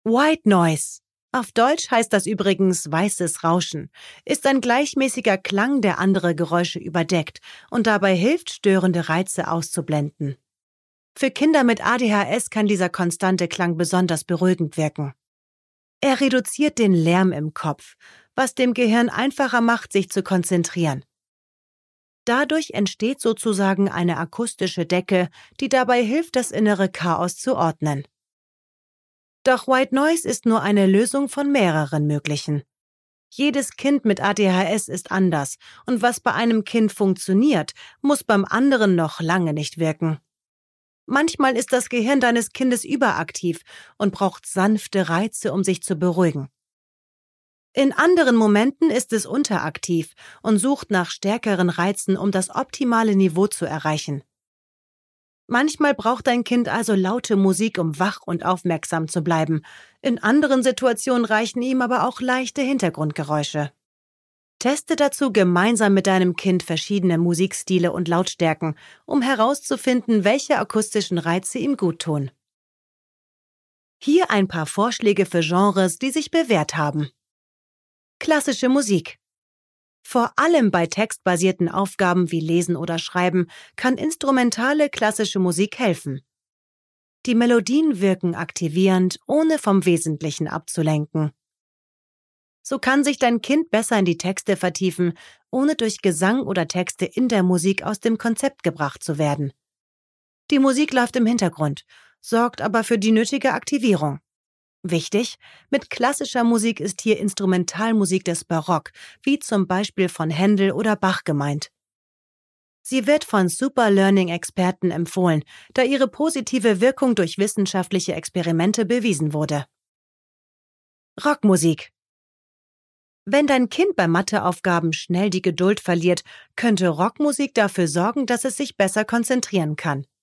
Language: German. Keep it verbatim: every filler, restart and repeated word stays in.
White Noise, auf Deutsch heißt das übrigens weißes Rauschen, ist ein gleichmäßiger Klang, der andere Geräusche überdeckt und dabei hilft, störende Reize auszublenden. Für Kinder mit A D H S kann dieser konstante Klang besonders beruhigend wirken. Er reduziert den Lärm im Kopf, was dem Gehirn einfacher macht, sich zu konzentrieren. Dadurch entsteht sozusagen eine akustische Decke, die dabei hilft, das innere Chaos zu ordnen. Doch White Noise ist nur eine Lösung von mehreren möglichen. Jedes Kind mit A D H S ist anders und was bei einem Kind funktioniert, muss beim anderen noch lange nicht wirken. Manchmal ist das Gehirn deines Kindes überaktiv und braucht sanfte Reize, um sich zu beruhigen. In anderen Momenten ist es unteraktiv und sucht nach stärkeren Reizen, um das optimale Niveau zu erreichen. Manchmal braucht dein Kind also laute Musik, um wach und aufmerksam zu bleiben. In anderen Situationen reichen ihm aber auch leichte Hintergrundgeräusche. Teste dazu gemeinsam mit deinem Kind verschiedene Musikstile und Lautstärken, um herauszufinden, welche akustischen Reize ihm guttun. Hier ein paar Vorschläge für Genres, die sich bewährt haben. Klassische Musik. Vor allem bei textbasierten Aufgaben wie Lesen oder Schreiben kann instrumentale klassische Musik helfen. Die Melodien wirken aktivierend, ohne vom Wesentlichen abzulenken. So kann sich dein Kind besser in die Texte vertiefen, ohne durch Gesang oder Texte in der Musik aus dem Konzept gebracht zu werden. Die Musik läuft im Hintergrund, sorgt aber für die nötige Aktivierung. Wichtig, mit klassischer Musik ist hier Instrumentalmusik des Barock, wie zum Beispiel von Händel oder Bach gemeint. Sie wird von Super-Learning-Experten empfohlen, da ihre positive Wirkung durch wissenschaftliche Experimente bewiesen wurde. Rockmusik. Wenn dein Kind bei Matheaufgaben schnell die Geduld verliert, könnte Rockmusik dafür sorgen, dass es sich besser konzentrieren kann.